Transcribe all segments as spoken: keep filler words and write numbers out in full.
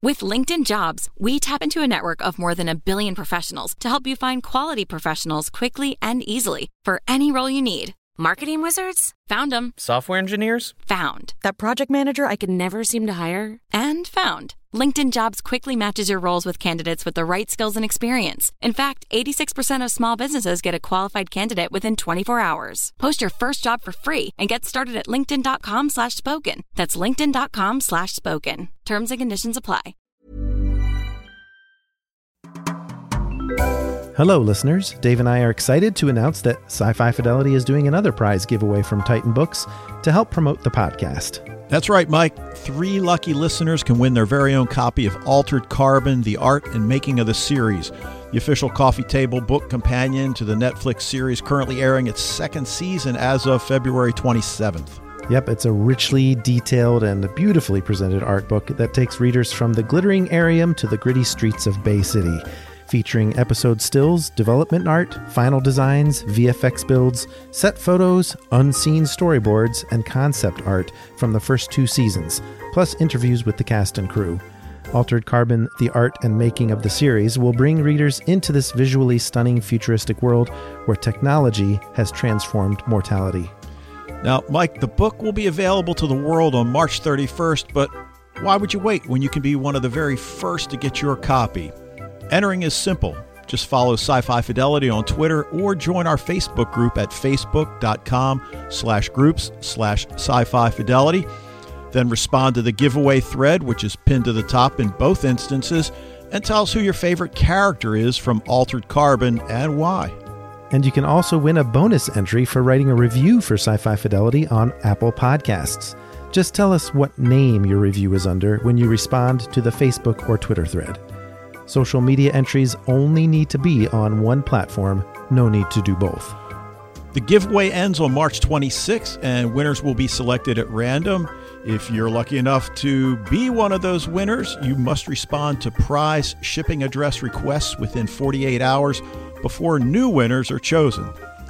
With LinkedIn Jobs, we tap into a network of more than a billion professionals to help you find quality professionals quickly and easily for any role you need. Marketing wizards? Found them. Software engineers? Found. That project manager I could never seem to hire? And found. LinkedIn Jobs quickly matches your roles with candidates with the right skills and experience. In fact, eighty-six percent of small businesses get a qualified candidate within twenty-four hours. Post your first job for free and get started at linkedin.com slash spoken. That's linkedin.com slash spoken. Terms and conditions apply. Hello, listeners. Dave and I are excited to announce that Sci-Fi Fidelity is doing another prize giveaway from Titan Books to help promote the podcast. That's right, Mike. Three lucky listeners can win their very own copy of Altered Carbon, the art and making of the series, the official coffee table book companion to the Netflix series currently airing its second season as of February twenty-seventh. Yep, it's a richly detailed and beautifully presented art book that takes readers from the glittering Arium to the gritty streets of Bay City, featuring episode stills, development art, final designs, V F X builds, set photos, unseen storyboards, and concept art from the first two seasons, plus interviews with the cast and crew. Altered Carbon, the art and making of the series, will bring readers into this visually stunning futuristic world where technology has transformed mortality. Now, Mike, the book will be available to the world on March thirty-first, but why would you wait when you can be one of the very first to get your copy? Entering is simple. Just follow Sci-Fi Fidelity on Twitter or join our Facebook group at facebook.com slash groups slash sci-fi fidelity. Then respond to the giveaway thread, which is pinned to the top in both instances, and tell us who your favorite character is from Altered Carbon and why. And you can also win a bonus entry for writing a review for Sci-Fi Fidelity on Apple Podcasts. Just tell us what name your review is under when you respond to the Facebook or Twitter thread. Social media entries only need to be on one platform, no need to do both. The giveaway ends on March twenty-sixth, and winners will be selected at random. If you're lucky enough to be one of those winners, you must respond to prize shipping address requests within forty-eight hours before new winners are chosen.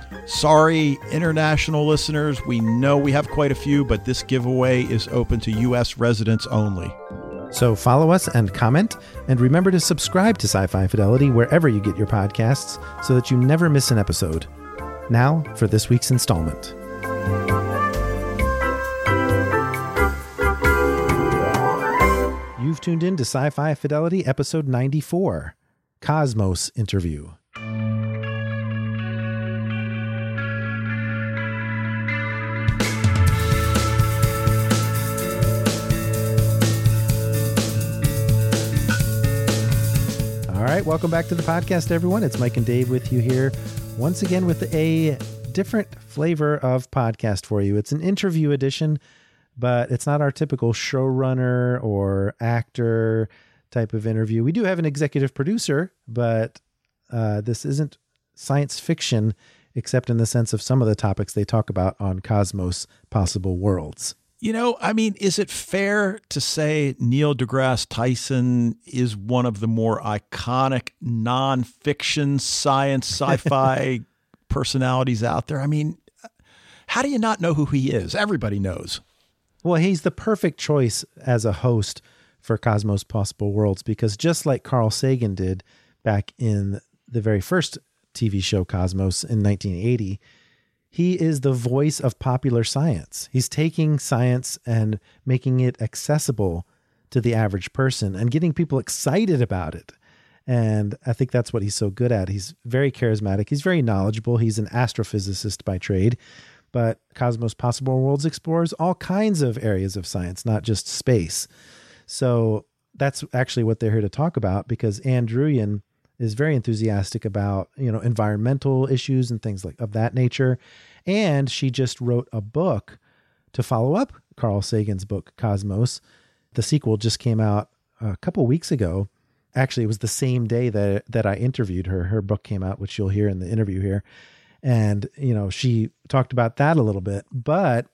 Sorry, international listeners, we know we have quite a few, but this giveaway is open to U S residents only. So follow us and comment, and remember to subscribe to Sci-Fi Fidelity wherever you get your podcasts so that you never miss an episode. Now for this week's installment. You've tuned in to Sci-Fi Fidelity episode ninety-four, Cosmos Interview. All right, welcome back to the podcast, everyone. It's Mike and Dave with you here once again with a different flavor of podcast for you. It's an interview edition, but it's not our typical showrunner or actor type of interview. We do have an executive producer, but uh, this isn't science fiction, except in the sense of some of the topics they talk about on Cosmos Possible Worlds. You know, I mean, is it fair to say Neil deGrasse Tyson is one of the more iconic nonfiction science sci-fi personalities out there? I mean, how do you not know who he is? Everybody knows. Well, he's the perfect choice as a host for Cosmos Possible Worlds, because just like Carl Sagan did back in the very first T V show Cosmos in nineteen eighty, he is the voice of popular science. He's taking science and making it accessible to the average person and getting people excited about it. And I think that's what he's so good at. He's very charismatic. He's very knowledgeable. He's an astrophysicist by trade, but Cosmos Possible Worlds explores all kinds of areas of science, not just space. So that's actually what they're here to talk about, because Ann Druyan is very enthusiastic about, you know, environmental issues and things like of that nature. And she just wrote a book to follow up Carl Sagan's book, Cosmos. The sequel just came out a couple weeks ago. Actually, it was the same day that, that I interviewed her. Her book came out, which you'll hear in the interview here. And, you know, she talked about that a little bit, but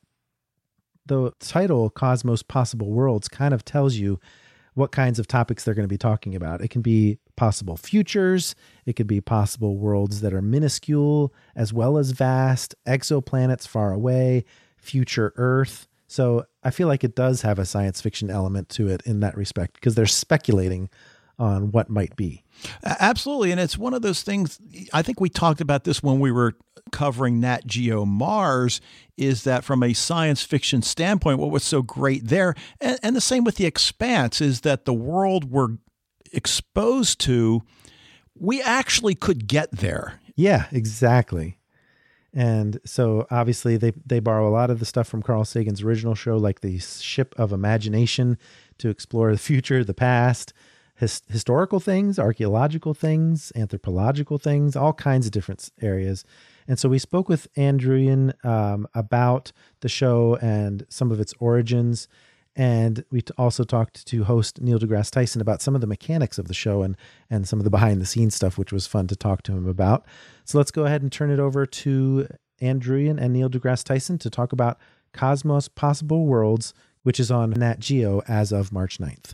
the title Cosmos Possible Worlds kind of tells you what kinds of topics they're going to be talking about. It can be possible futures. It could be possible worlds that are minuscule as well as vast, exoplanets far away, future Earth, So I feel like it does have a science fiction element to it in that respect, because they're speculating on what might be. Absolutely. And it's one of those things, I think we talked about this when we were covering Nat Geo Mars, is that from a science fiction standpoint, what was so great there, and, and the same with The Expanse, is that the world we're exposed to, we actually could get there. Yeah, exactly. And so obviously they, they borrow a lot of the stuff from Carl Sagan's original show, like the Ship of Imagination, to explore the future, the past, his, historical things, archaeological things, anthropological things, all kinds of different areas. And so we spoke with Ann Druyan um, about the show and some of its origins. And we t- also talked to host Neil deGrasse Tyson about some of the mechanics of the show and, and some of the behind the scenes stuff, which was fun to talk to him about. So let's go ahead and turn it over to Ann Druyan and Neil deGrasse Tyson to talk about Cosmos Possible Worlds, which is on Nat Geo as of March ninth.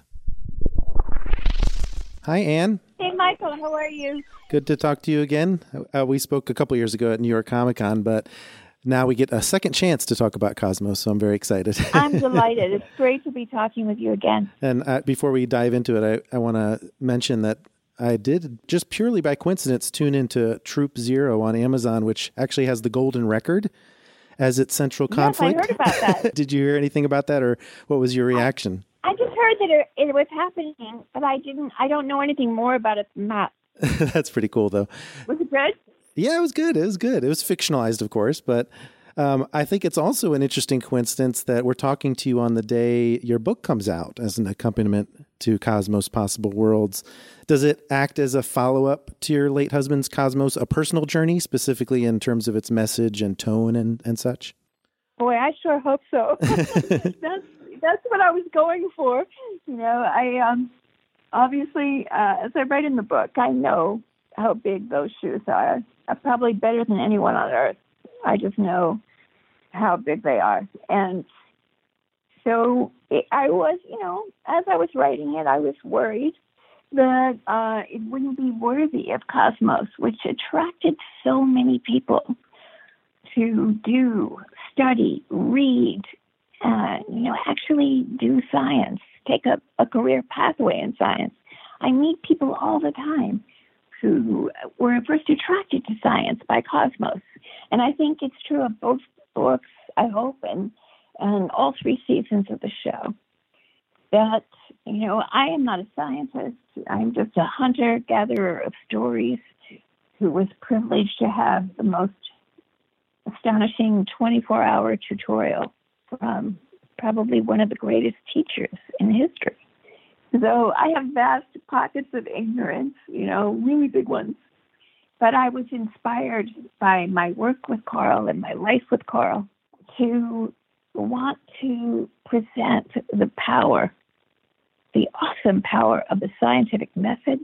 Hi, Ann. Hey, Michael. How are you? Good to talk to you again. Uh, we spoke a couple years ago at New York Comic Con, but now we get a second chance to talk about Cosmos, so I'm very excited. I'm delighted. It's great to be talking with you again. And uh, before we dive into it, I, I want to mention that I did, just purely by coincidence, tune into Troop Zero on Amazon, which actually has the golden record as its central conflict. Yes, I heard about that. Did you hear anything about that, or what was your reaction? I, I just heard that it, it was happening, but I didn't. I don't know anything more about it than that. That's pretty cool, though. Was it good? Yeah, it was good. It was good. It was fictionalized, of course, but um, I think it's also an interesting coincidence that we're talking to you on the day your book comes out as an accompaniment to Cosmos Possible Worlds. Does it act as a follow-up to your late husband's Cosmos, a personal journey, specifically in terms of its message and tone and, and such? Boy, I sure hope so. that's that's what I was going for. You know, I um, obviously, uh, as I write in the book, I know how big those shoes are. Uh, probably better than anyone on earth. I just know how big they are. And so it, I was, you know, as I was writing it, I was worried that uh, it wouldn't be worthy of Cosmos, which attracted so many people to do, study, read, uh, you know, actually do science, take a, a career pathway in science. I meet people all the time who were first attracted to science by Cosmos. And I think it's true of both books, I hope, and, and all three seasons of the show, that, you know, I am not a scientist. I'm just a hunter-gatherer of stories who was privileged to have the most astonishing twenty-four hour tutorial from probably one of the greatest teachers in history. So I have vast pockets of ignorance, you know, really big ones. But I was inspired by my work with Carl and my life with Carl to want to present the power, the awesome power of the scientific method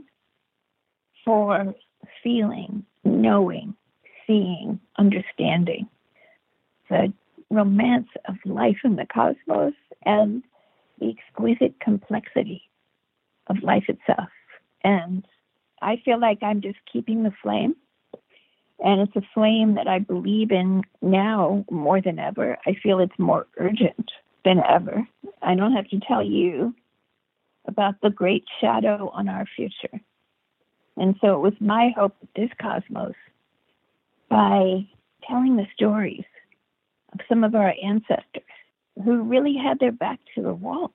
for feeling, knowing, seeing, understanding the romance of life in the cosmos and the exquisite complexity of life itself. And I feel like I'm just keeping the flame. And it's a flame that I believe in now more than ever. I feel it's more urgent than ever. I don't have to tell you about the great shadow on our future. And so it was my hope that this Cosmos, by telling the stories of some of our ancestors who really had their back to the wall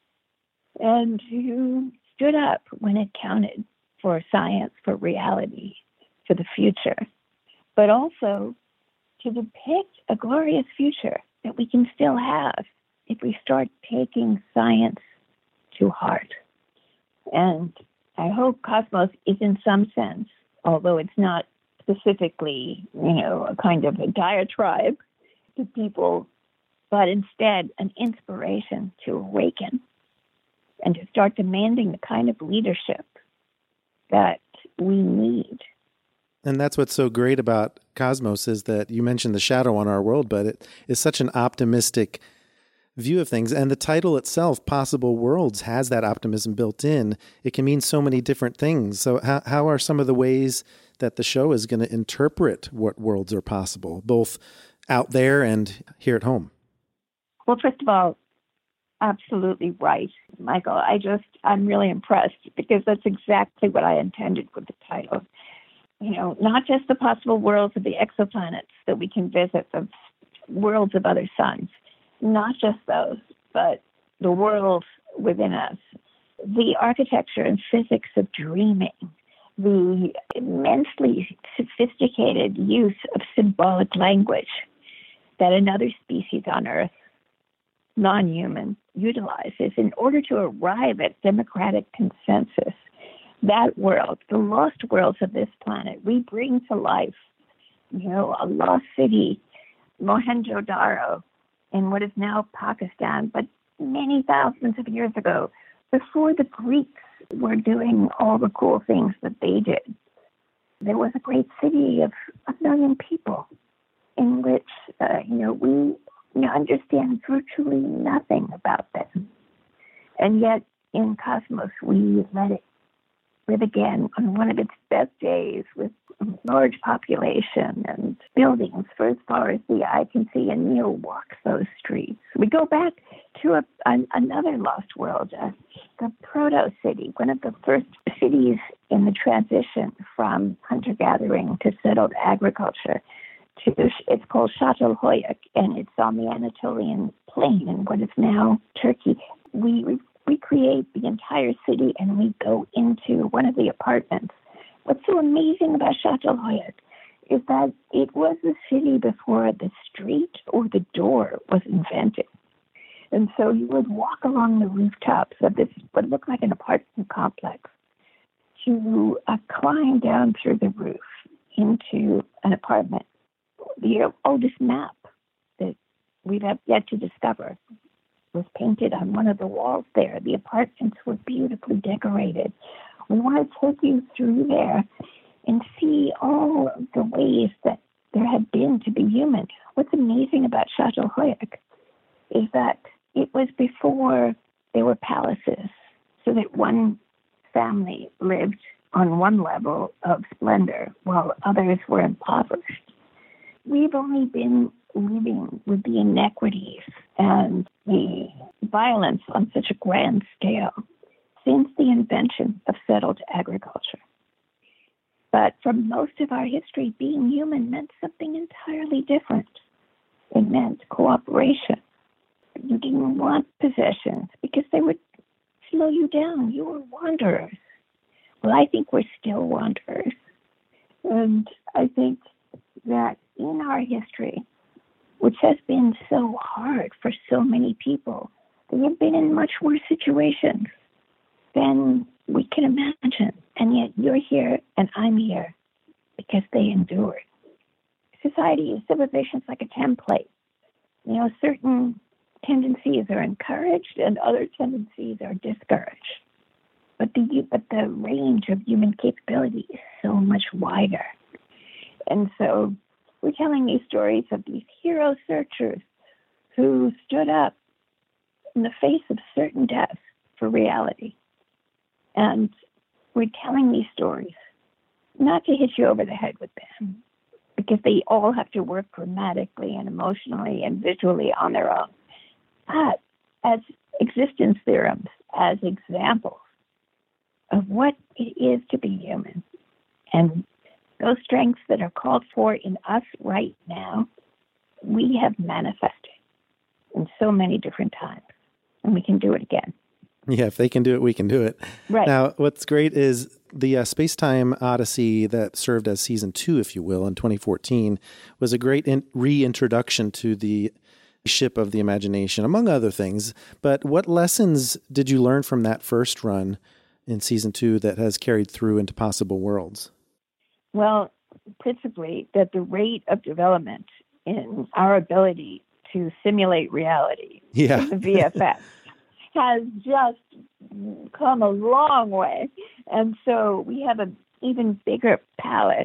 and who stood up when it counted for science, for reality, for the future, but also to depict a glorious future that we can still have if we start taking science to heart. And I hope Cosmos is in some sense, although it's not specifically, you know, a kind of a diatribe to people, but instead an inspiration to awaken and to start demanding the kind of leadership that we need. And that's what's so great about Cosmos is that you mentioned the shadow on our world, but it is such an optimistic view of things. And the title itself, Possible Worlds, has that optimism built in. It can mean so many different things. So how, how are some of the ways that the show is going to interpret what worlds are possible, both out there and here at home? Well, first of all, absolutely right, Michael. I just, I'm really impressed because that's exactly what I intended with the title. You know, not just the possible worlds of the exoplanets that we can visit, the worlds of other suns, not just those, but the world within us, the architecture and physics of dreaming, the immensely sophisticated use of symbolic language that another species on Earth, non-human, utilizes in order to arrive at democratic consensus. That world, the lost worlds of this planet, we bring to life, you know, a lost city, Mohenjo-Daro, in what is now Pakistan, but many thousands of years ago, before the Greeks were doing all the cool things that they did. There was a great city of a million people in which, uh, you know, we you know, understand virtually nothing about them. And yet, in Cosmos, we let it live again on one of its best days with a large population and buildings for as far as the eye can see, and Neil walks those streets. We go back to a, an, another lost world, uh, the Proto-City, one of the first cities in the transition from hunter-gathering to settled agriculture. To, it's called Çatalhöyük, and it's on the Anatolian plain in what is now Turkey. We, we recreate the entire city, and we go into one of the apartments. What's so amazing about Çatalhöyük is that it was the city before the street or the door was invented. And so you would walk along the rooftops of this, what looked like an apartment complex, to uh, climb down through the roof into an apartment. The oldest map that we've yet to discover was painted on one of the walls there. The apartments were beautifully decorated. We want to take you through there and see all of the ways that there have been to be human. What's amazing about Çatalhöyük is that it was before there were palaces, so that one family lived on one level of splendor while others were impoverished. We've only been living with the inequities and the violence on such a grand scale since the invention of settled agriculture. But for most of our history, being human meant something entirely different. It meant cooperation. You didn't want possessions because they would slow you down. You were wanderers. Well, I think we're still wanderers. And I think that in our history, which has been so hard for so many people, they have been in much worse situations than we can imagine. And yet you're here and I'm here because they endured. Society, civilization is like a template. You know, certain tendencies are encouraged and other tendencies are discouraged. But the, but the range of human capability is so much wider. And so we're telling these stories of these hero searchers who stood up in the face of certain death for reality. And we're telling these stories not to hit you over the head with them, because they all have to work grammatically and emotionally and visually on their own, but as existence theorems, as examples of what it is to be human. And those strengths that are called for in us right now, we have manifested in so many different times, and we can do it again. Yeah, if they can do it, we can do it. Right. Now, what's great is the uh, Space-Time Odyssey that served as season two, if you will, in twenty fourteen, was a great in- reintroduction to the ship of the imagination, among other things. But what lessons did you learn from that first run in season two that has carried through into Possible Worlds? Well, principally that the rate of development in our ability to simulate reality yeah. in the V F X has just come a long way. And so we have an even bigger palette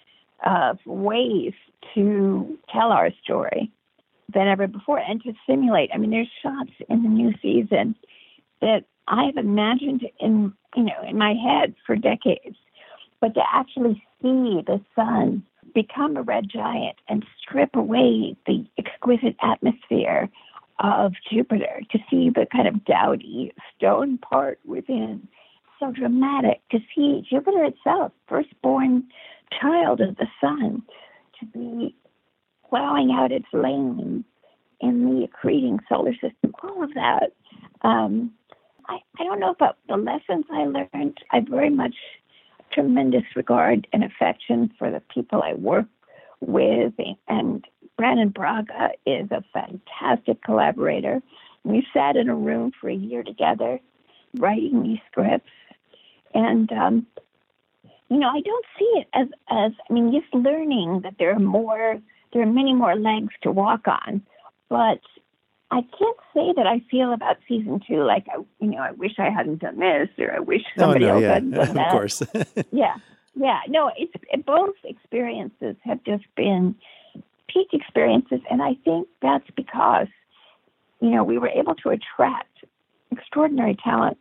of ways to tell our story than ever before and to simulate. I mean, there's shots in the new season that I've imagined in, you know, in my head for decades, but to actually see the sun become a red giant and strip away the exquisite atmosphere of Jupiter, to see the kind of dowdy stone part within. So dramatic to see Jupiter itself, firstborn child of the sun, to be plowing out its lane in the accreting solar system, all of that. Um, I, I don't know about the lessons I learned. I very much tremendous regard and affection for the people I work with, and Brannon Braga is a fantastic collaborator. We sat in a room for a year together writing these scripts, and um, you know, I don't see it as, as I mean, just learning that there are more, there are many more legs to walk on, but I can't say that I feel about season two like, I, you know, I wish I hadn't done this, or I wish somebody oh, no, else yeah. hadn't done that. Of course. yeah, yeah. No, it's both experiences have just been peak experiences, and I think that's because, you know, we were able to attract extraordinary talent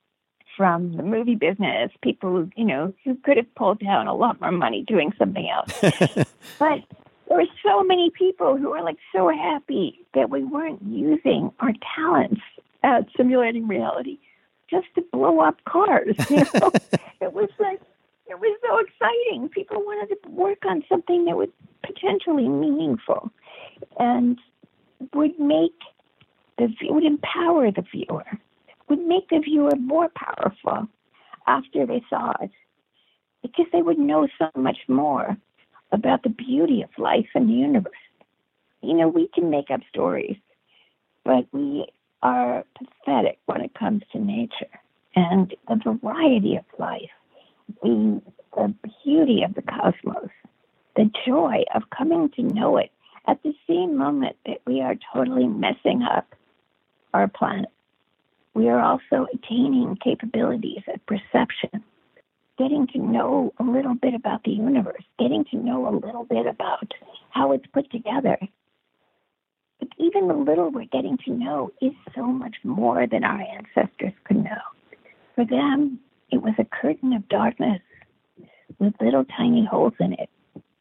from the movie business, people who, you know, who could have pulled down a lot more money doing something else. But there were so many people who were like so happy that we weren't using our talents at simulating reality just to blow up cars. You know, it was like, it was so exciting. People wanted to work on something that was potentially meaningful and would make the would empower the viewer, would make the viewer more powerful after they saw it, because they would know so much more about the beauty of life and the universe. You know, we can make up stories, but we are pathetic when it comes to nature and the variety of life, the, the beauty of the cosmos, the joy of coming to know it at the same moment that we are totally messing up our planet. We are also attaining capabilities of perception, getting to know a little bit about the universe, getting to know a little bit about how it's put together. But even the little we're getting to know is so much more than our ancestors could know. For them, it was a curtain of darkness with little tiny holes in it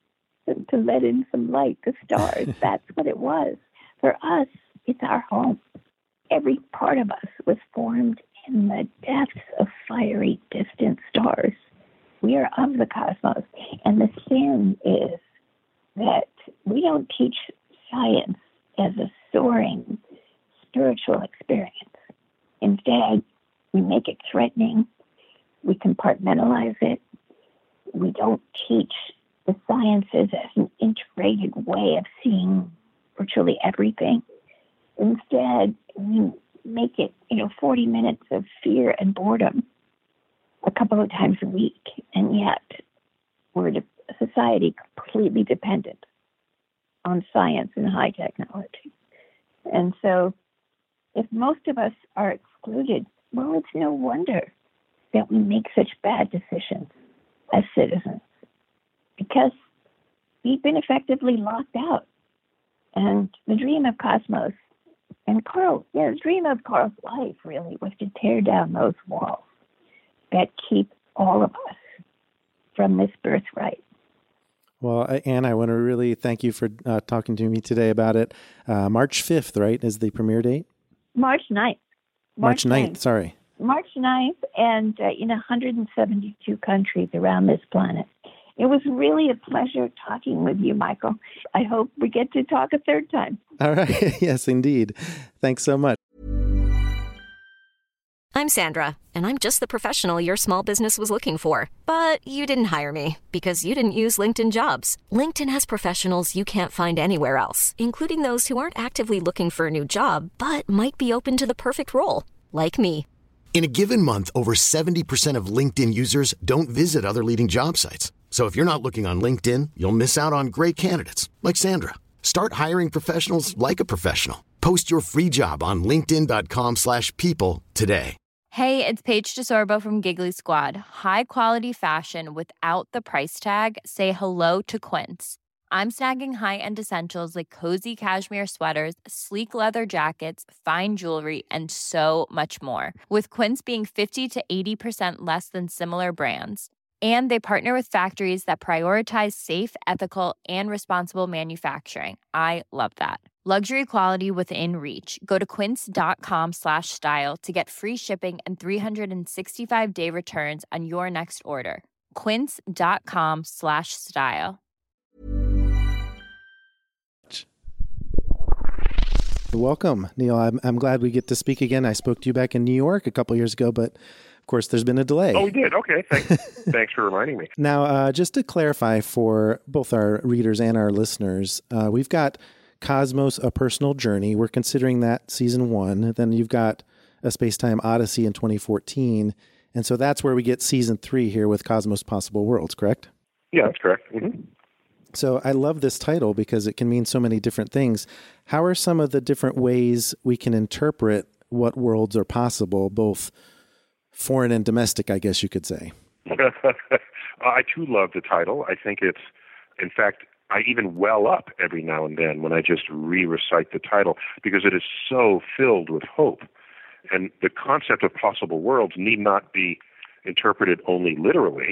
to let in some light, the stars. That's what it was. For us, it's our home. Every part of us was formed in the depths of fiery, distant stars. We are of the cosmos. And the sin is that we don't teach science as a soaring spiritual experience. Instead, we make it threatening. We compartmentalize it. We don't teach the sciences as an integrated way of seeing virtually everything. Instead, we make it, you know, forty minutes of fear and boredom a couple of times a week, and yet we're a society completely dependent on science and high technology. And so if most of us are excluded, well, it's no wonder that we make such bad decisions as citizens, because we've been effectively locked out. And the dream of Cosmos, and Carl, yeah, the dream of Carl's life really was to tear down those walls that keep all of us from this birthright. Well, Anne, I want to really thank you for uh, talking to me today about it. Uh, March fifth, right, is the premiere date? March ninth. March, March ninth, ninth, sorry. March ninth, and uh, in one hundred seventy-two countries around this planet. It was really a pleasure talking with you, Michael. I hope we get to talk a third time. All right. Yes, indeed. Thanks so much. I'm Sandra, and I'm just the professional your small business was looking for. But you didn't hire me because you didn't use LinkedIn Jobs. LinkedIn has professionals you can't find anywhere else, including those who aren't actively looking for a new job, but might be open to the perfect role, like me. In a given month, over seventy percent of LinkedIn users don't visit other leading job sites. So if you're not looking on LinkedIn, you'll miss out on great candidates like Sandra. Start hiring professionals like a professional. Post your free job on linkedin dot com slash people today. Hey, it's Paige DeSorbo from Giggly Squad. High quality fashion without the price tag. Say hello to Quince. I'm snagging high-end essentials like cozy cashmere sweaters, sleek leather jackets, fine jewelry, and so much more. With Quince being fifty to eighty percent less than similar brands. And they partner with factories that prioritize safe, ethical, and responsible manufacturing. I love that. Luxury quality within reach. Go to quince.com slash style to get free shipping and three sixty-five day returns on your next order. Quince.com slash style. Welcome, Neil. I'm, I'm glad we get to speak again. I spoke to you back in New York a couple years ago, but of course there's been a delay. Oh, we did? Okay. Thanks, Thanks for reminding me. Now, uh, just to clarify for both our readers and our listeners, uh, we've got Cosmos, A Personal Journey. We're considering that season one. Then you've got A Space-Time Odyssey in twenty fourteen. And so that's where we get season three here with Cosmos Possible Worlds, correct? Yeah, that's correct. Mm-hmm. So I love this title because it can mean so many different things. How are some of the different ways we can interpret what worlds are possible, both foreign and domestic, I guess you could say? I too love the title. I think it's, in fact, I even well up every now and then when I just re-recite the title because it is so filled with hope. And the concept of possible worlds need not be interpreted only literally.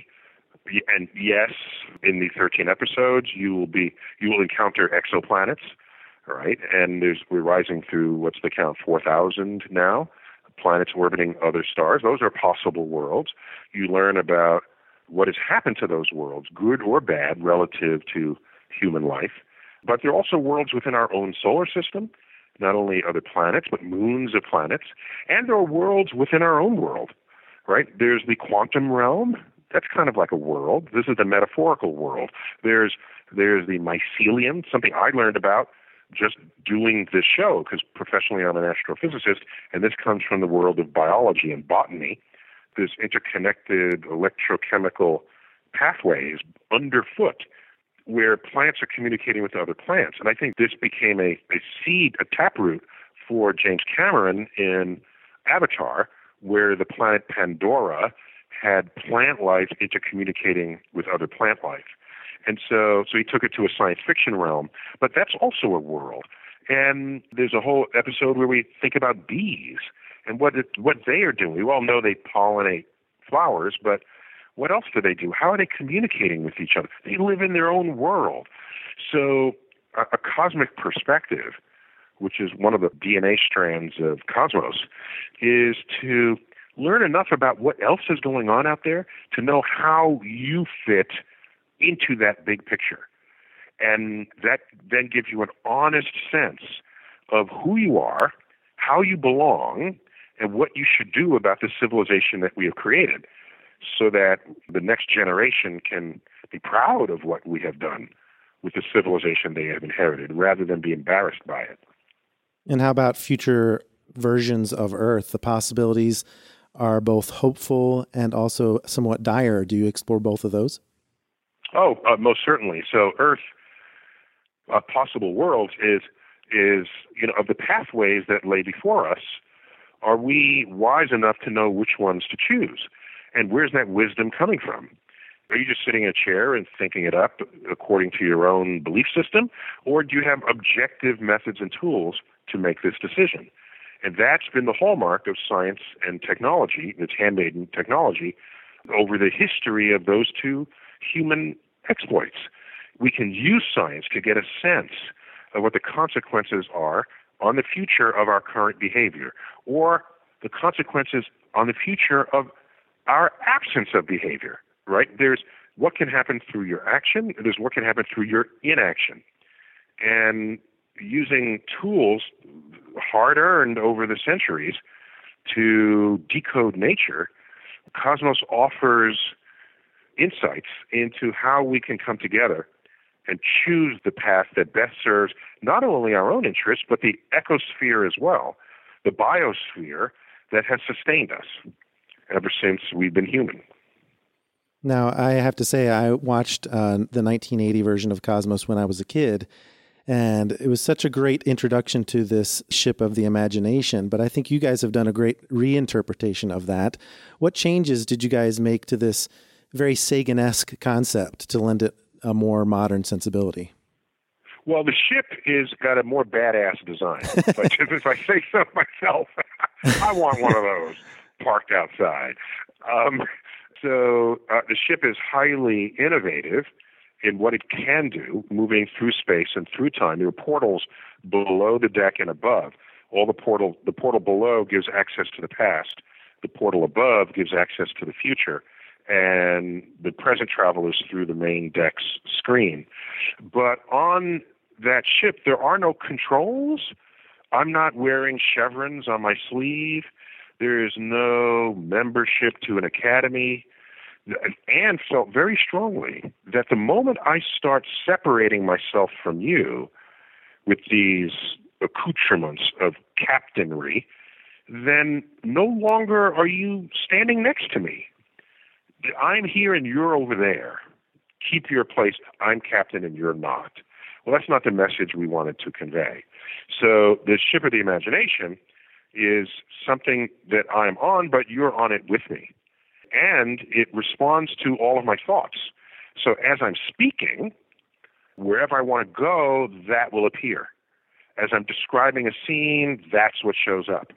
And yes, in the thirteen episodes, you will be you will encounter exoplanets, all right? And there's we're rising through, what's the count, four thousand now, planets orbiting other stars. Those are possible worlds. You learn about what has happened to those worlds, good or bad, relative to human life. But there are also worlds within our own solar system, not only other planets, but moons of planets. And there are worlds within our own world, right? There's the quantum realm. That's kind of like a world. This is the metaphorical world. There's there's the mycelium, something I learned about just doing this show, because professionally I'm an astrophysicist, and this comes from the world of biology and botany. This interconnected electrochemical pathways underfoot where plants are communicating with other plants. And I think this became a, a seed, a taproot for James Cameron in Avatar, where the planet Pandora had plant life intercommunicating with other plant life. And so so he took it to a science fiction realm. But that's also a world. And there's a whole episode where we think about bees and what it, what they are doing. We all know they pollinate flowers, but what else do they do? How are they communicating with each other? They live in their own world. So a, a cosmic perspective, which is one of the D N A strands of Cosmos, is to learn enough about what else is going on out there to know how you fit into that big picture. And that then gives you an honest sense of who you are, how you belong, and what you should do about the civilization that we have created, so that the next generation can be proud of what we have done with the civilization they have inherited, rather than be embarrassed by it. And how about future versions of Earth? The possibilities are both hopeful and also somewhat dire. Do you explore both of those? Oh, uh, most certainly. So Earth, uh, possible worlds is, is, you know, of the pathways that lay before us, are we wise enough to know which ones to choose? And where's that wisdom coming from? Are you just sitting in a chair and thinking it up according to your own belief system? Or do you have objective methods and tools to make this decision? And that's been the hallmark of science and technology, its handmaiden technology, over the history of those two human exploits. We can use science to get a sense of what the consequences are on the future of our current behavior, or the consequences on the future of our absence of behavior, right? There's what can happen through your action, there's what can happen through your inaction. And using tools hard-earned over the centuries to decode nature, Cosmos offers insights into how we can come together and choose the path that best serves not only our own interests, but the ecosphere as well, the biosphere that has sustained us ever since we've been human. Now, I have to say, I watched uh, the nineteen eighty version of Cosmos when I was a kid, and it was such a great introduction to this ship of the imagination, but I think you guys have done a great reinterpretation of that. What changes did you guys make to this very Sagan-esque concept to lend it a more modern sensibility? Well, the ship is got a more badass design. if, I, if I say so myself, I want one of those parked outside. Um, so uh, the ship is highly innovative, in what it can do, moving through space and through time. There are portals below the deck and above. All the portal, the portal below gives access to the past. The portal above gives access to the future. And the present travel is through the main deck's screen. But on that ship, there are no controls. I'm not wearing chevrons on my sleeve. There is no membership to an academy. Anne felt very strongly that the moment I start separating myself from you with these accoutrements of captainry, then no longer are you standing next to me. I'm here and you're over there. Keep your place. I'm captain and you're not. Well, that's not the message we wanted to convey. So the ship of the imagination is something that I'm on, but you're on it with me. And it responds to all of my thoughts. So as I'm speaking, wherever I want to go, that will appear. As I'm describing a scene, that's what shows up.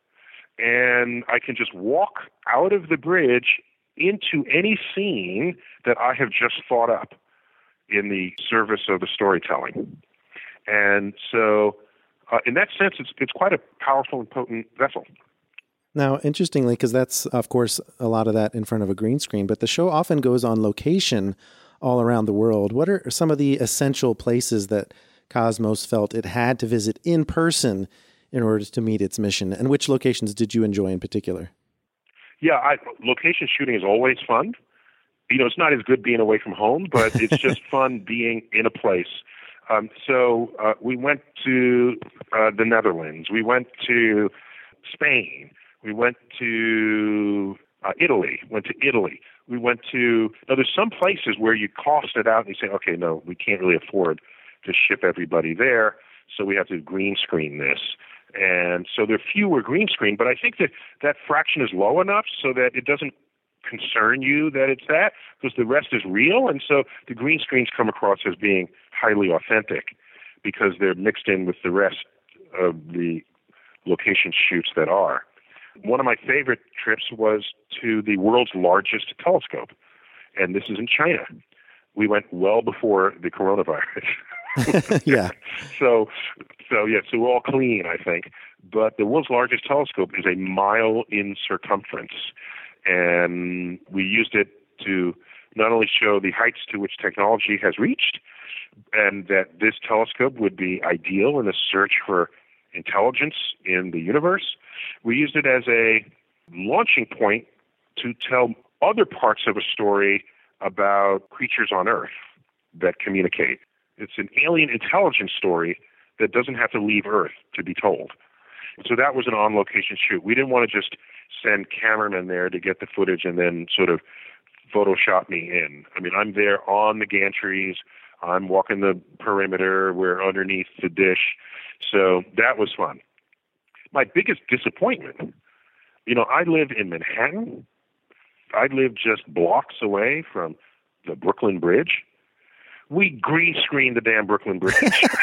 And I can just walk out of the bridge into any scene that I have just thought up in the service of the storytelling. And so uh, in that sense, it's, it's quite a powerful and potent vessel. Now, interestingly, because that's, of course, a lot of that in front of a green screen, but the show often goes on location all around the world. What are some of the essential places that Cosmos felt it had to visit in person in order to meet its mission? And which locations did you enjoy in particular? Yeah, I, location shooting is always fun. You know, it's not as good being away from home, but it's just fun being in a place. Um, so uh, we went to uh, the Netherlands. We went to Spain. We went to uh, Italy, went to Italy. We went to, now there's some places where you cost it out and you say, okay, no, we can't really afford to ship everybody there, so we have to green screen this. And so there are fewer green screen, but I think that that fraction is low enough so that it doesn't concern you that it's that, because the rest is real. And so the green screens come across as being highly authentic because they're mixed in with the rest of the location shoots that are. One of my favorite trips was to the world's largest telescope, and this is in China. We went well before the coronavirus. yeah. So, so yeah, so we're all clean, I think. But the world's largest telescope is a mile in circumference, and we used it to not only show the heights to which technology has reached, and that this telescope would be ideal in the search for intelligence in the universe. We used it as a launching point to tell other parts of a story about creatures on Earth that communicate. It's an alien intelligence story that doesn't have to leave Earth to be told. So that was an on-location shoot. We didn't want to just send cameramen there to get the footage and then sort of Photoshop me in. I mean, I'm there on the gantries. I'm walking the perimeter. We're underneath the dish. So that was fun. My biggest disappointment, you know, I live in Manhattan. I live just blocks away from the Brooklyn Bridge. We green screened the damn Brooklyn Bridge.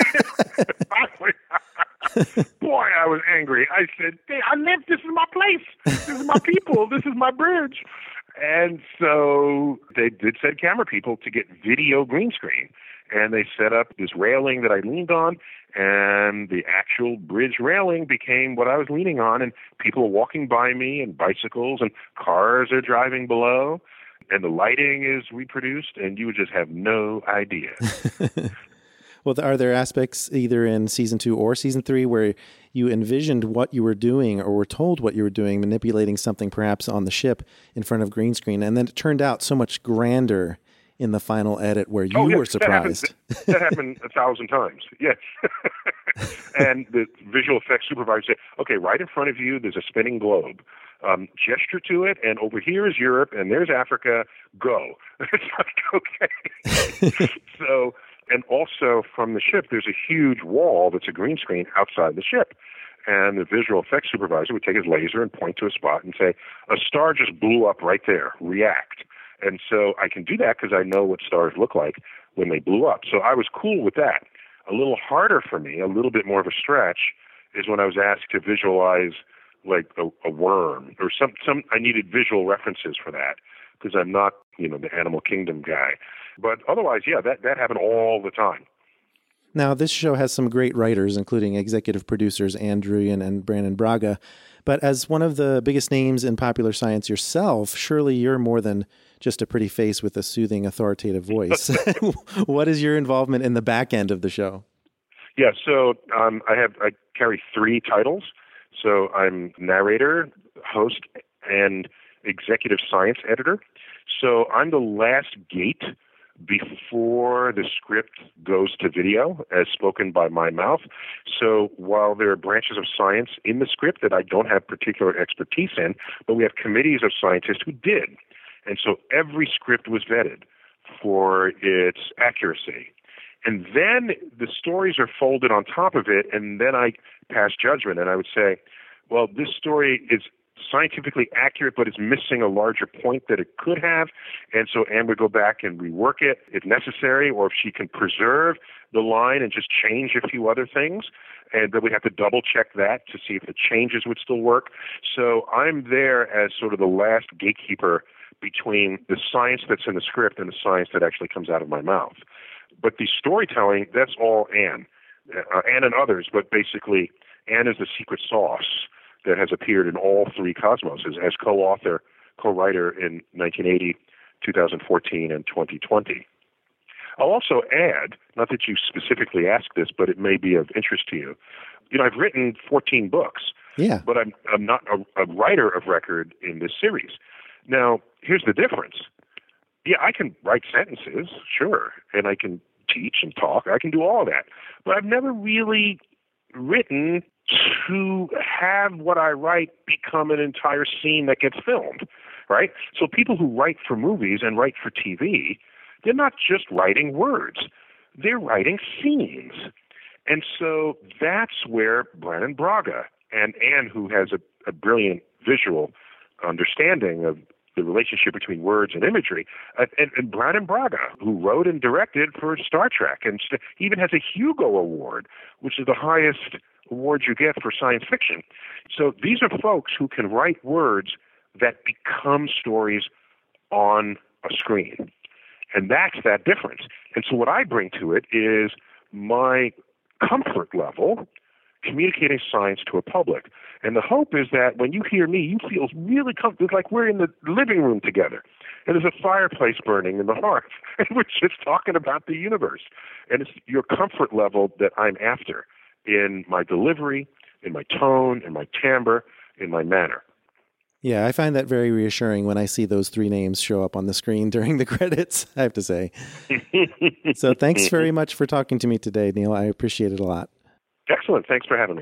Boy, I was angry. I said, hey, I live, this is my place. This is my people. This is my bridge. And so they did send camera people to get video green screen. And they set up this railing that I leaned on, and the actual bridge railing became what I was leaning on, and people are walking by me, and bicycles and cars are driving below, and the lighting is reproduced, and you would just have no idea. Well, are there aspects either in season two or season three where you envisioned what you were doing or were told what you were doing, manipulating something perhaps on the ship in front of green screen, and then it turned out so much grander in the final edit where you oh, yes, were surprised? That happened, that happened a thousand times, yes. And the visual effects supervisor said, okay, right in front of you, there's a spinning globe. Um, gesture to it, and over here is Europe, and there's Africa. Go. It's like, okay. So, and also from the ship, there's a huge wall that's a green screen outside the ship. And the visual effects supervisor would take his laser and point to a spot and say, a star just blew up right there. React. And so I can do that because I know what stars look like when they blew up. So I was cool with that. A little harder for me, a little bit more of a stretch, is when I was asked to visualize like a, a worm or some, some, I needed visual references for that. because I'm not, you know, the Animal Kingdom guy. But otherwise, yeah, that, that happened all the time. Now, this show has some great writers, including executive producers Ann Druyan and Brannon Braga. But as one of the biggest names in popular science yourself, surely you're more than just a pretty face with a soothing, authoritative voice. What is your involvement in the back end of the show? Yeah, so um, I have I carry three titles. So I'm narrator, host, and executive science editor. So I'm the last gate before the script goes to video as spoken by my mouth. So while there are branches of science in the script that I don't have particular expertise in, but we have committees of scientists who did. And so every script was vetted for its accuracy. And then the stories are folded on top of it, and then I pass judgment, and I would say, well, this story is scientifically accurate, but it's missing a larger point that it could have. And so Anne would go back and rework it if necessary, or if she can preserve the line and just change a few other things. And then we have to double check that to see if the changes would still work. So I'm there as sort of the last gatekeeper between the science that's in the script and the science that actually comes out of my mouth. But the storytelling, that's all Anne, uh, Anne and others, but basically Anne is the secret sauce that has appeared in all three Cosmoses as co-author, co-writer in nineteen eighty, two thousand fourteen, and twenty twenty. I'll also add, not that you specifically asked this, but it may be of interest to you. You know, I've written fourteen books, yeah, but I'm, I'm not a, a writer of record in this series. Now, here's the difference. Yeah, I can write sentences, sure, and I can teach and talk. I can do all that. But I've never really written to have what I write become an entire scene that gets filmed, right? So people who write for movies and write for T V, they're not just writing words. They're writing scenes. And so that's where Brannon Braga and Anne, who has a, a brilliant visual understanding of the relationship between words and imagery, uh, and, and Brannon Braga, who wrote and directed for Star Trek, and st- even has a Hugo Award, which is the highest award you get for science fiction. So these are folks who can write words that become stories on a screen. And that's that difference. And so what I bring to it is my comfort level communicating science to a public. And the hope is that when you hear me, you feel really comfortable. It's like we're in the living room together, and there's a fireplace burning in the hearth, and we're just talking about the universe. And it's your comfort level that I'm after in my delivery, in my tone, in my timbre, in my manner. Yeah, I find that very reassuring when I see those three names show up on the screen during the credits, I have to say. So thanks very much for talking to me today, Neil. I appreciate it a lot. Excellent. Thanks for having me.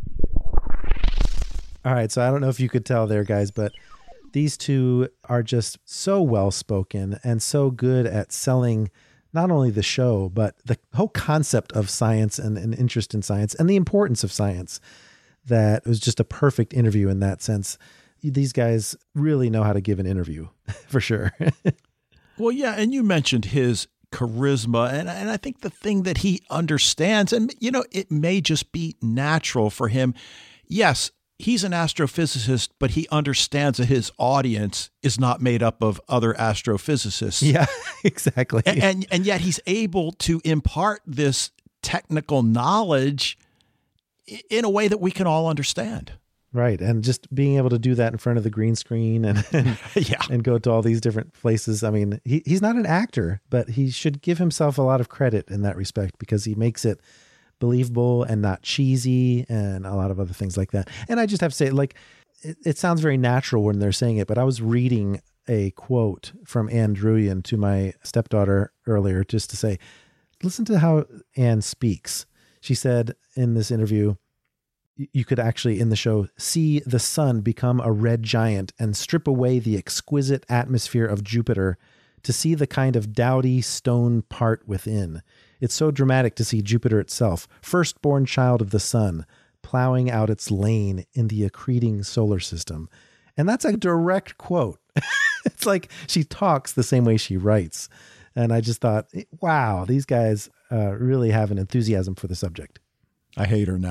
All right, so I don't know if you could tell there, guys, but these two are just so well-spoken and so good at selling not only the show, but the whole concept of science and an interest in science and the importance of science, that it was just a perfect interview in that sense. These guys really know how to give an interview, for sure. Well, yeah, and you mentioned his charisma, and, and I think the thing that he understands, and, you know, it may just be natural for him. Yes, he's an astrophysicist, but he understands that his audience is not made up of other astrophysicists. Yeah, exactly. And, and, and yet he's able to impart this technical knowledge in a way that we can all understand. Right. And just being able to do that in front of the green screen and and, yeah. and go to all these different places. I mean, he, he's not an actor, but he should give himself a lot of credit in that respect, because he makes it believable and not cheesy and a lot of other things like that. And I just have to say, like, it, it sounds very natural when they're saying it, but I was reading a quote from Ann Druyan to my stepdaughter earlier, just to say, listen to how Anne speaks. She said in this interview, you could actually in the show see the sun become a red giant and strip away the exquisite atmosphere of Jupiter to see the kind of dowdy stone part within. It's so dramatic to see Jupiter itself, firstborn child of the sun, plowing out its lane in the accreting solar system. And that's a direct quote. It's like she talks the same way she writes. And I just thought, wow, these guys uh, really have an enthusiasm for the subject. I hate her now.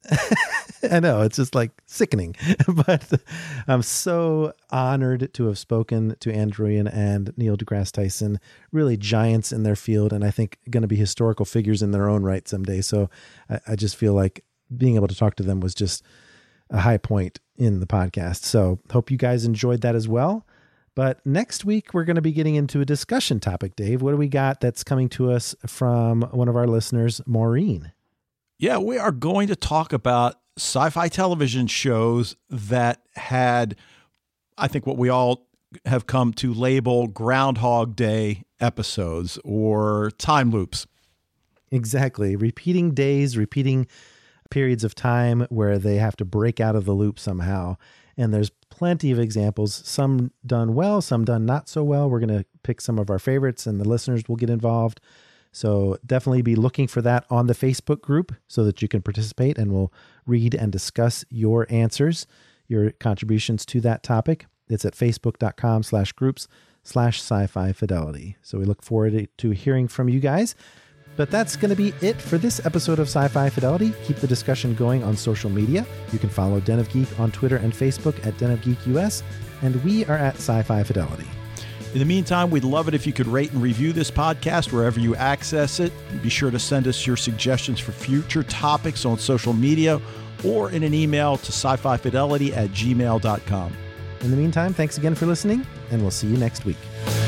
I know, it's just like sickening, but I'm so honored to have spoken to Ann Druyan and Neil deGrasse Tyson, really giants in their field, and I think going to be historical figures in their own right someday. So I, I just feel like being able to talk to them was just a high point in the podcast. So hope you guys enjoyed that as well. But next week, we're going to be getting into a discussion topic. Dave, what do we got that's coming to us from one of our listeners, Maureen? Yeah, we are going to talk about sci-fi television shows that had, I think, what we all have come to label Groundhog Day episodes or time loops. Exactly. Repeating days, repeating periods of time where they have to break out of the loop somehow. And there's plenty of examples, some done well, some done not so well. We're going to pick some of our favorites and the listeners will get involved. So definitely be looking for that on the Facebook group so that you can participate, and we'll read and discuss your answers, your contributions to that topic. It's at facebook.com slash groups slash sci-fi fidelity. So we look forward to hearing from you guys. But that's going to be it for this episode of Sci-Fi Fidelity. Keep the discussion going on social media. You can follow Den of Geek on Twitter and Facebook at Den of Geek U S, and we are at Sci-Fi Fidelity. In the meantime, we'd love it if you could rate and review this podcast wherever you access it. Be sure to send us your suggestions for future topics on social media or in an email to sci-fi fidelity at gmail dot com. In the meantime, thanks again for listening, and we'll see you next week.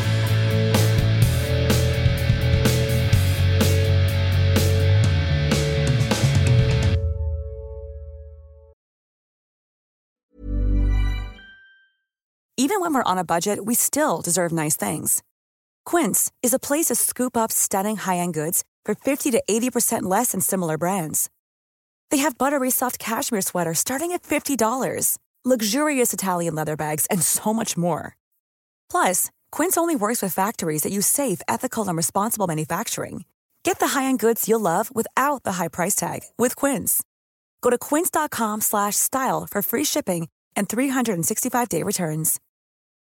Even when we're on a budget, we still deserve nice things. Quince is a place to scoop up stunning high-end goods for fifty to eighty percent less than similar brands. They have buttery soft cashmere sweaters starting at fifty dollars, luxurious Italian leather bags, and so much more. Plus, Quince only works with factories that use safe, ethical, and responsible manufacturing. Get the high-end goods you'll love without the high price tag with Quince. Go to quince.com slash style for free shipping and three sixty-five day returns.